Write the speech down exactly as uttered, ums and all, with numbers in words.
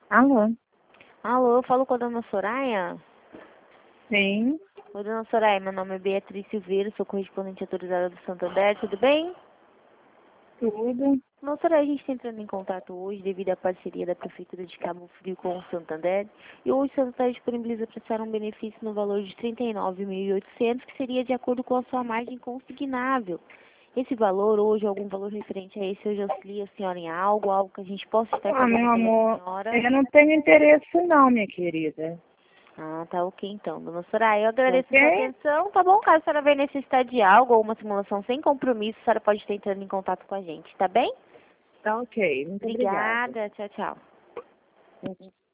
Alô? Alô, eu falo com a dona Soraya? Sim, Oi, dona Soraya, meu nome é Beatriz Silveira, sou correspondente autorizada do Santander, tudo bem? tudo. Dona Soraya, a gente está entrando em contato hoje devido à parceria da Prefeitura de Cabo Frio com o Santander, e hoje o Santander disponibiliza prestar um benefício no valor de trinta e nove mil e oitocentos, que seria de acordo com a sua margem consignável. Esse valor hoje, algum valor referente a esse, hoje auxilia a senhora em algo, algo que a gente possa estar Ah, meu fazendo pela amor, senhora? eu não tenho interesse não, minha querida. Ah, tá ok então, dona Soraya. Eu agradeço a sua Ok? atenção. Tá bom, caso a senhora venha necessitar de algo ou uma simulação sem compromisso, a senhora pode estar entrando em contato com a gente, tá bem? Tá ok, muito obrigada. Obrigada, tchau, tchau. Uhum.